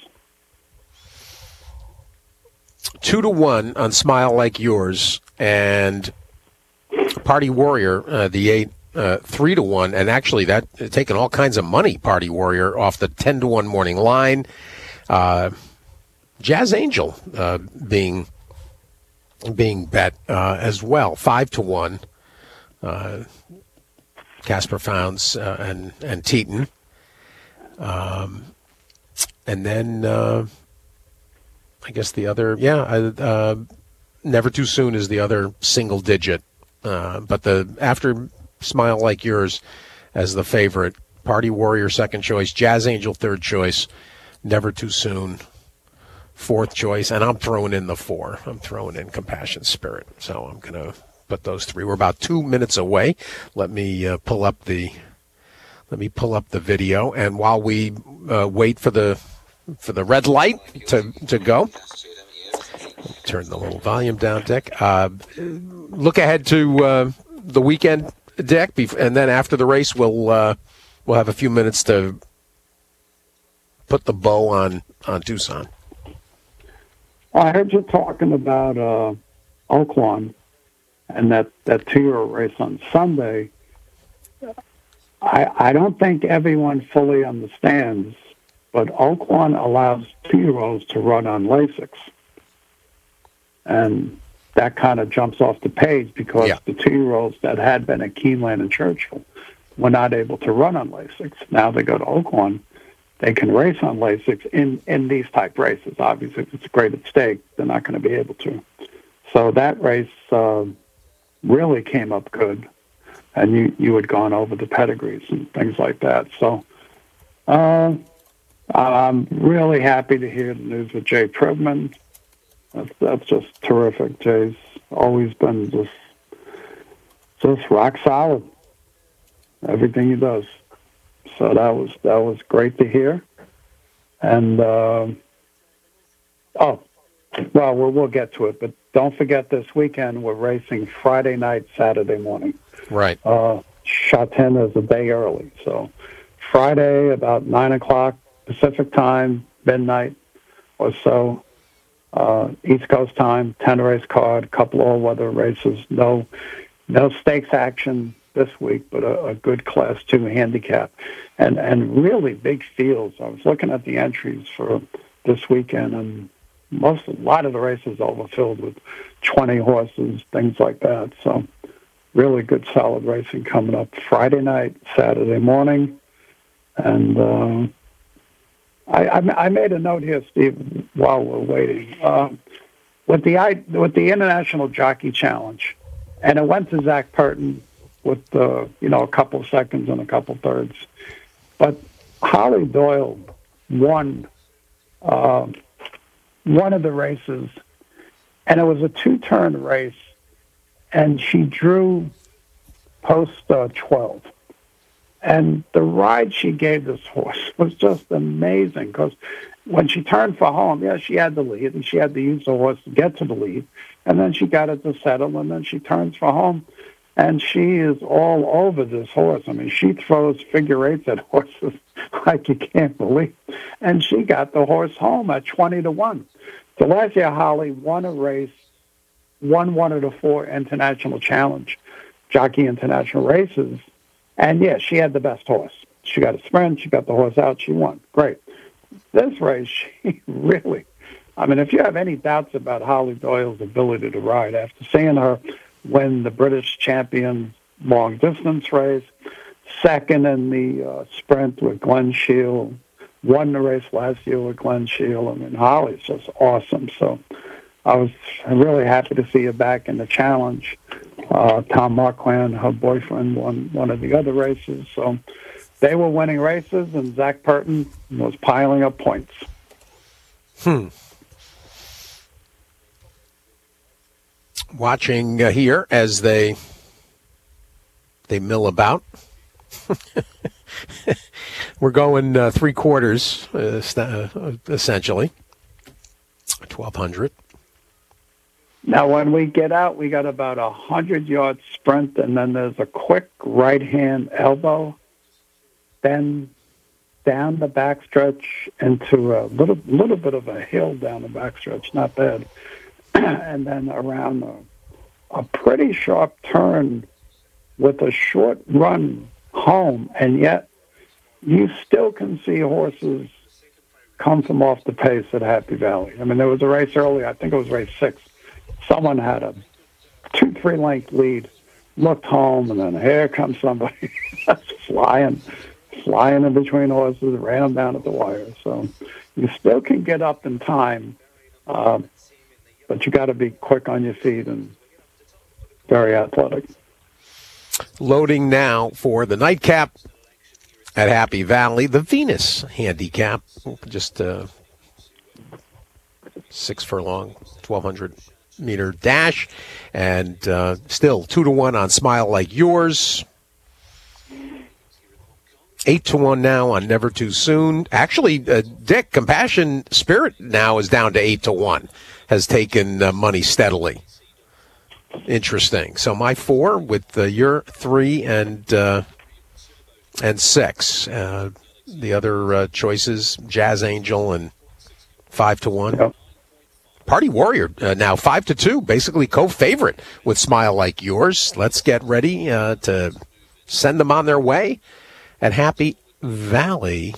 Two to one on Smile Like Yours, and Party Warrior, uh, the eight, uh, three to one, and actually that uh, taking all kinds of money. Party Warrior off the ten to one morning line. Uh, Jazz Angel uh, being being bet uh, as well, five to one. Uh, Casper Founds uh, and and Teton, um, and then uh, I guess the other, yeah, uh, Never Too Soon is the other single digit. Uh, but the after Smile Like Yours as the favorite, Party Warrior second choice, Jazz Angel third choice, Never Too Soon fourth choice, and I'm throwing in the four. I'm throwing in Compassion Spirit. So I'm going to put those three. We're about two minutes away. Let me uh, pull up the let me pull up the video, and while we uh, wait for the for the red light to to go. Turn the little volume down, Dick. Uh, look ahead to uh, the weekend, Dick, and then after the race, we'll uh, we'll have a few minutes to put the bow on, on Tucson. I heard you talking about uh, Oaklawn and that, that two-year-old race on Sunday. I I don't think everyone fully understands, but Oaklawn allows two-year-olds to run on Lasix. And that kind of jumps off the page because yeah. the two-year-olds that had been at Keeneland and Churchill were not able to run on Lasix. Now they go to Oaklawn, they can race on Lasix in, in these type races. Obviously, if it's great at stake, they're not going to be able to. So that race uh, really came up good, and you, you had gone over the pedigrees and things like that. So uh, I'm really happy to hear the news with Jay Privman. That's, that's just terrific. Jay's always been just just rock solid. Everything he does. So that was that was great to hear. And uh, oh, well, well, we'll get to it. But don't forget, this weekend we're racing Friday night, Saturday morning. Right. Uh, Chatin is a day early, so Friday about nine o'clock Pacific time, midnight or so. Uh, East Coast time, ten race card, couple all weather races. No, no stakes action this week, but a, a good Class Two handicap, and and really big fields. I was looking at the entries for this weekend, and most a lot of the races overfilled with twenty horses, things like that. So really good, solid racing coming up Friday night, Saturday morning, and. Uh, I, I made a note here, Steve, while we're waiting. Um, with the with the International Jockey Challenge, and it went to Zach Purton with uh, you know a couple of seconds and a couple thirds, but Holly Doyle won uh, one of the races, and it was a two-turn race, and she drew post uh, twelve. And the ride she gave this horse was just amazing because when she turned for home, yeah, she had the lead, and she had to use the horse to get to the lead. And then she got it to settle, and then she turns for home. And she is all over this horse. I mean, she throws figure eights at horses like you can't believe. And she got the horse home at twenty to one. So last year, Holly won a race, won one of the four international challenge, jockey international races. And, yeah, she had the best horse. She got a sprint. She got the horse out. She won. Great. This race, she really, I mean, if you have any doubts about Holly Doyle's ability to ride, after seeing her win the British champion long distance race, second in the uh, sprint with Glenn Shield, won the race last year with Glenn Shield. I mean, Holly's just awesome. So I was really happy to see her back in the challenge. Uh, Tom Marquand, her boyfriend, won one of the other races. So they were winning races, and Zach Purton was piling up points. Hmm. Watching uh, here as they they mill about. We're going uh, three quarters, uh, st- uh, essentially. twelve hundred. Now, when we get out, we got about a hundred-yard sprint, and then there's a quick right-hand elbow, then down the backstretch into a little little bit of a hill down the backstretch, not bad, and then around a, a pretty sharp turn with a short run home, and yet you still can see horses come from off the pace at Happy Valley. I mean, there was a race earlier, I think it was race six. Someone had a two, three-length lead, looked home, and then here comes somebody flying, flying in between horses, ran them down at the wire. So you still can get up in time, uh, but you got to be quick on your feet and very athletic. Loading now for the nightcap at Happy Valley, the Venus handicap, just uh, six furlong, twelve hundred meter dash, and uh, still two to one on Smile Like Yours. Eight to one now on Never Too Soon. Actually, uh, Dick, Compassion Spirit now is down to eight to one. Has taken uh, money steadily. Interesting. So my four with uh, your three and uh, and six. Uh, the other uh, choices: Jazz Angel and five to one. Yep. Party Warrior uh, now five to two, basically co-favorite with Smile Like Yours. Let's get ready uh, to send them on their way at Happy Valley.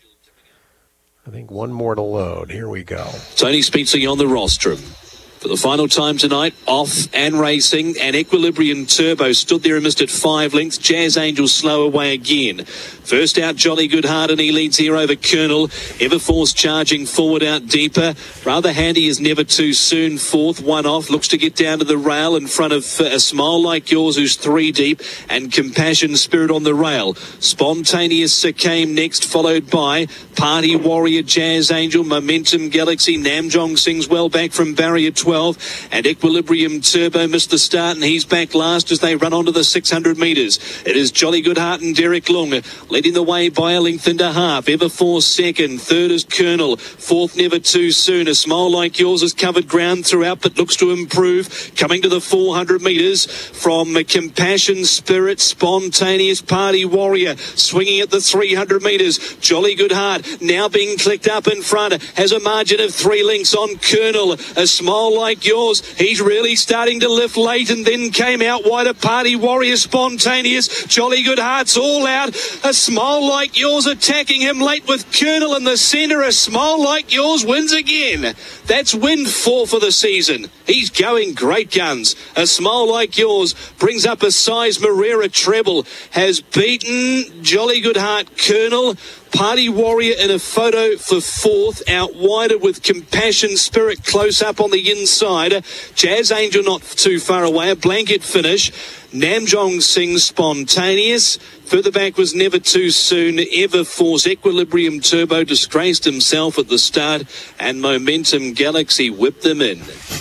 I think one more to load. Here we go. Tony Spezia on the rostrum. For the final time tonight, off and racing, and Equilibrium Turbo stood there and missed at five lengths. Jazz Angel slow away again. First out, Jolly Good Heart, and he leads here over Colonel. Everforce charging forward out deeper. Rather Handy is Never Too Soon. Fourth, one off. Looks to get down to the rail in front of uh, A Smile Like Yours, who's three deep, and Compassion Spirit on the rail. Spontaneous came next, followed by Party Warrior, Jazz Angel, Momentum Galaxy. Namjong Sings well back from barrier twelve. And Equilibrium Turbo missed the start, and he's back last as they run onto the six hundred metres. It is Jolly Good Heart and Derek Long leading the way by a length and a half. Everforce second. Third is Colonel. Fourth, Never Too Soon. A Smile Like Yours has covered ground throughout but looks to improve. Coming to the four hundred metres from Compassion Spirit, Spontaneous, Party Warrior. Swinging at the three hundred metres. Jolly Good Heart now being clicked up in front. Has a margin of three lengths on Colonel. A Smile Like Yours. He's really starting to lift late and then came out wide. A Party Warrior, Spontaneous. Jolly Good Heart's all out. A Smile Like Yours attacking him late with Colonel in the centre. A Smile Like Yours wins again. That's win four for the season. He's going great guns. A Smile Like Yours brings up a size Marrera treble. Has beaten Jolly Good Heart, Colonel. Party Warrior in a photo for fourth, out wider with Compassion Spirit close up on the inside. Jazz Angel not too far away, a blanket finish. Namjong Sings Spontaneous. Further back was Never Too Soon. Everforce, Equilibrium Turbo disgraced himself at the start, and Momentum Galaxy whipped them in.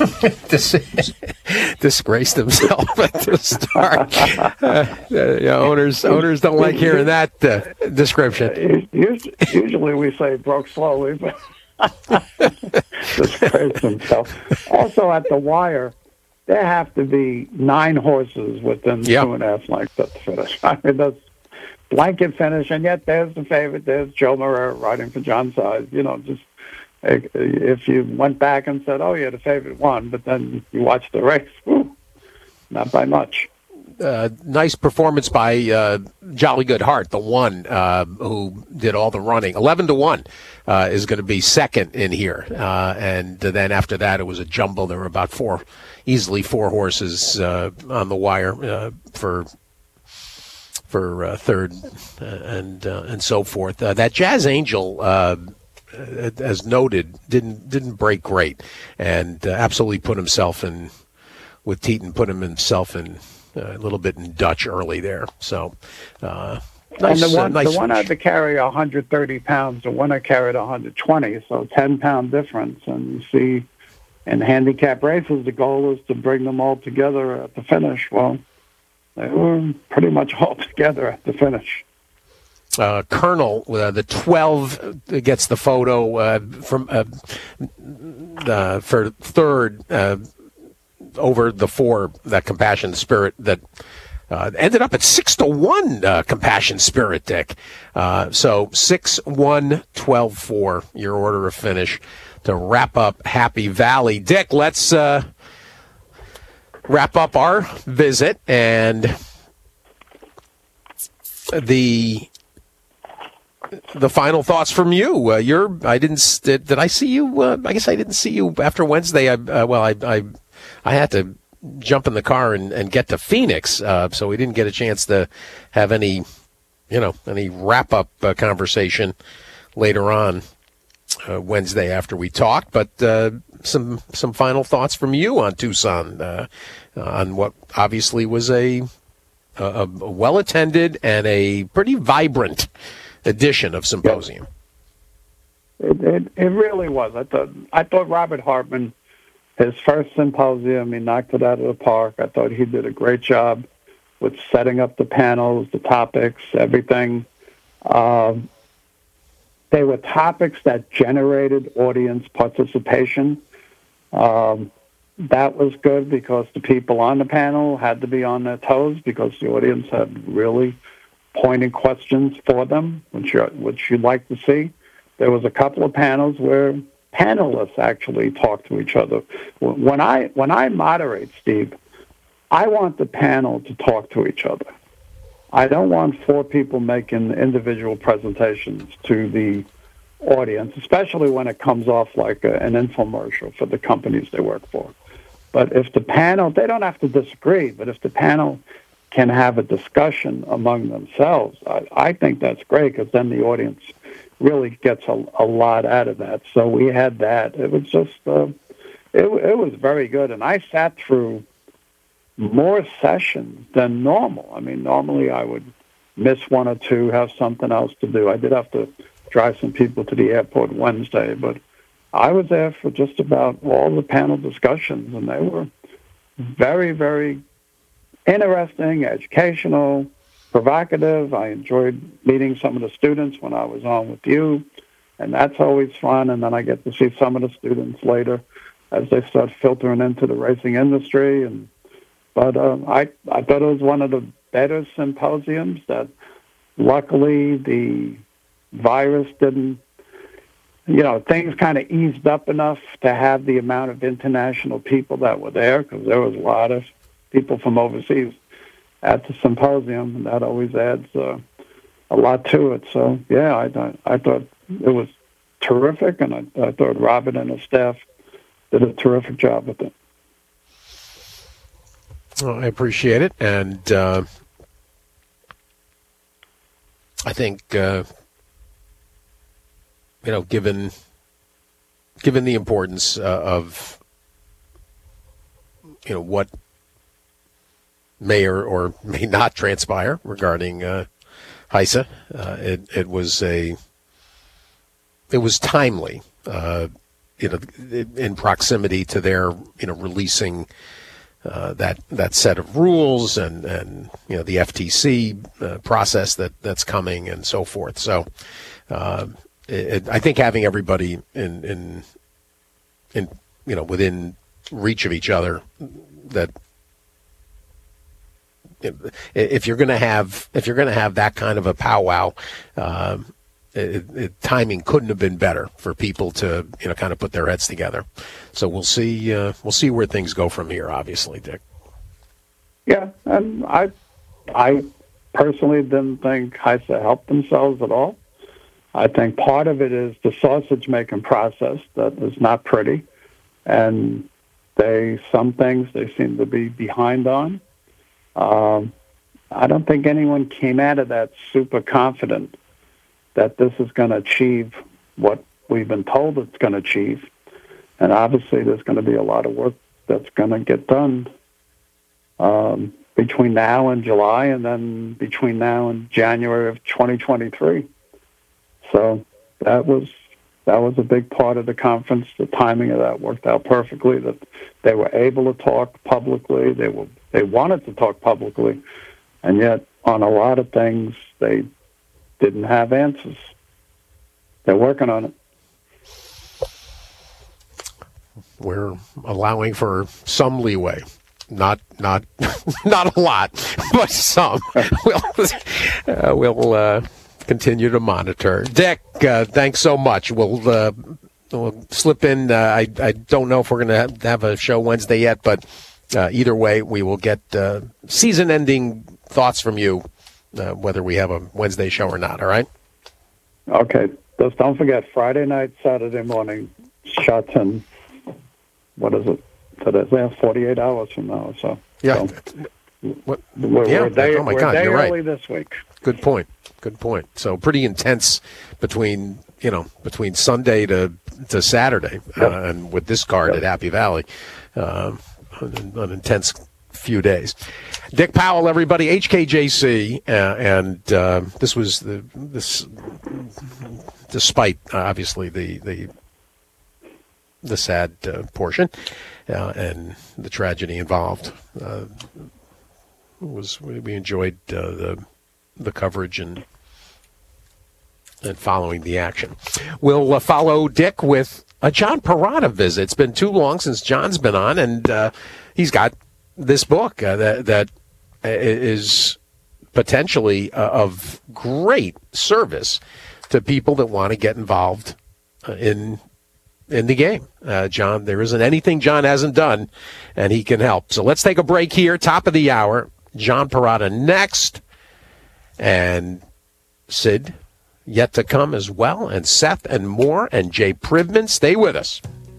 Disgraced himself at the start. Uh, uh, yeah, owners owners don't like hearing that uh, description. Usually we say broke slowly, but disgraced himself. Also at the wire, there have to be nine horses within Yep. two and a half lengths at the finish. I mean, that's blanket finish, and yet there's the favorite. There's Joe Moreira riding for John Size. You know, just if you went back and said, "Oh, yeah, the favorite won," but then you watch the race, whew, not by much. Uh, nice performance by uh, Jolly Good Heart, the one uh, who did all the running. eleven to one uh, is going to be second in here. Uh, and then after that, it was a jumble. There were about four, easily four horses uh, on the wire uh, for for uh, third uh, and uh, and so forth. Uh, that Jazz Angel, uh, as noted, didn't didn't break great, and uh, absolutely put himself in, with Teton, put him himself in Uh, a little bit in Dutch early there. So, uh, nice, and the one, uh, nice the one had to carry one hundred thirty pounds, the one I carried one hundred twenty, so ten pound difference. And you see, in handicap races, the goal is to bring them all together at the finish. Well, they were pretty much all together at the finish. Uh, Colonel, uh, the twelve, uh, gets the photo uh, from uh, uh, for third. Uh, over the four, that Compassion Spirit that uh, ended up at six to one. Uh, Compassion Spirit, Dick. Uh, so six, one, twelve, four. Your order of finish to wrap up Happy Valley. Dick, let's uh, wrap up our visit and the the final thoughts from you. Uh, you're. I didn't. Did, did I see you? Uh, I guess I didn't see you after Wednesday. I, uh, well, I. I I had to jump in the car and, and get to Phoenix, uh, so we didn't get a chance to have any, you know, any wrap-up uh, conversation later on uh, Wednesday after we talked. But uh, some some final thoughts from you on Tucson, uh, on what obviously was a, a, a well-attended and a pretty vibrant edition of Symposium. It, it, it really was. I thought I thought Robert Hartman, his first symposium, he knocked it out of the park. I thought he did a great job with setting up the panels, the topics, everything. Um, they were topics that generated audience participation. Um, that was good because the people on the panel had to be on their toes because the audience had really pointed questions for them, which, you, which you'd like to see. There was a couple of panels where panelists actually talk to each other. When I when I moderate, Steve, I want the panel to talk to each other. I don't want four people making individual presentations to the audience, especially when it comes off like a, an infomercial for the companies they work for. But if the panel, they don't have to disagree, but if the panel can have a discussion among themselves, I, I think that's great because then the audience really gets a, a lot out of that. So we had that. It was just, uh, it, it was very good. And I sat through more sessions than normal. I mean, normally I would miss one or two, have something else to do. I did have to drive some people to the airport Wednesday, but I was there for just about all the panel discussions, and they were very, very interesting, educational, provocative. I enjoyed meeting some of the students when I was on with you, and that's always fun. And then I get to see some of the students later as they start filtering into the racing industry. And but uh, I I thought it was one of the better symposiums. That luckily the virus didn't, you know, things kind of eased up enough to have the amount of international people that were there, because there was a lot of people from overseas at the symposium, and that always adds uh, a lot to it. So, yeah, I, I thought it was terrific, and I, I thought Robert and his staff did a terrific job with it. Well, I appreciate it, and uh, I think, uh, you know, given given the importance uh, of, you know, what may or, or may not transpire regarding uh, HISA. Uh, it it was a it was timely, uh, you know, in proximity to their, you know, releasing uh, that that set of rules and, and you know the F T C uh, process that, that's coming and so forth. So uh, it, I think having everybody in in in you know within reach of each other. That if you're going to have if you're going to have that kind of a powwow, um, it, it, timing couldn't have been better for people to you know kind of put their heads together. So we'll see uh, we'll see where things go from here. Obviously, Dick. Yeah, and I I personally didn't think H I S A helped themselves at all. I think part of it is the sausage making process that is not pretty, and they some things they seem to be behind on. Um, I don't think anyone came out of that super confident that this is going to achieve what we've been told it's going to achieve. And obviously there's going to be a lot of work that's going to get done um, between now and July, and then between now and January of twenty twenty-three. So that was that was a big part of the conference. The timing of that worked out perfectly, that they were able to talk publicly. They were They wanted to talk publicly, and yet on a lot of things they didn't have answers. They're working on it. We're allowing for some leeway, not not not a lot, but some. we'll uh, we'll uh, continue to monitor. Dick, uh, thanks so much. We'll. Uh, we'll slip in. Uh, I I don't know if we're going to have a show Wednesday yet, but. Uh, either way, we will get uh, season-ending thoughts from you, uh, whether we have a Wednesday show or not, all right? Okay. Just don't forget, Friday night, Saturday morning, shots in, what is it, today? forty-eight hours from now or so. Yeah. So, what, we're, yeah. we're day, oh, my we're God, day you're early right. this week. Good point. Good point. So pretty intense between, you know, between Sunday to, to Saturday, Yep. uh, and with this card Yep. at Happy Valley. Um, An, an intense few days. Dick Powell, everybody, H K J C, uh, and uh, this was the this, despite uh, obviously the the the sad uh, portion uh, and the tragedy involved. Uh, was we enjoyed uh, the the coverage and and following the action. We'll uh, follow Dick with a John Parada visit. It's been too long since John's been on, and uh, he's got this book uh, that that is potentially uh, of great service to people that want to get involved uh, in in the game. Uh, John, there isn't anything John hasn't done, and he can help. So let's take a break here, top of the hour. John Parada next, and Sid yet to come as well, and Seth and more, and Jay Privman. Stay with us.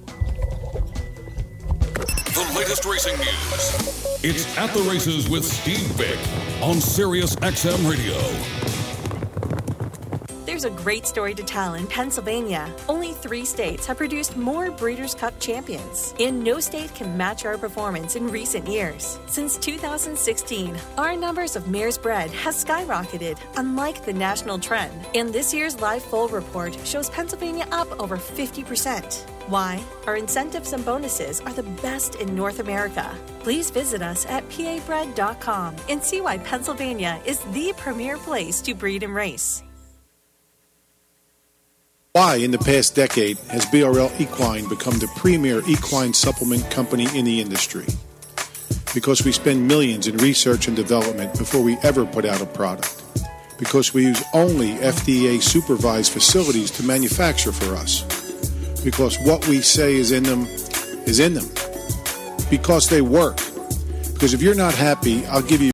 The latest racing news. It's At the Races with Steve Bick on Sirius X M Radio. There's a great story to tell in Pennsylvania. Only three states have produced more Breeders' Cup champions, and no state can match our performance in recent years. Since two thousand sixteen, our numbers of mares bred has skyrocketed, unlike the national trend. And this year's Live Foal report shows Pennsylvania up over fifty percent. Why? Our incentives and bonuses are the best in North America. Please visit us at P A bred dot com and see why Pennsylvania is the premier place to breed and race. Why, in the past decade, has B R L Equine become the premier equine supplement company in the industry? Because we spend millions in research and development before we ever put out a product. Because we use only F D A-supervised facilities to manufacture for us. Because what we say is in them is in them. Because they work. Because if you're not happy, I'll give you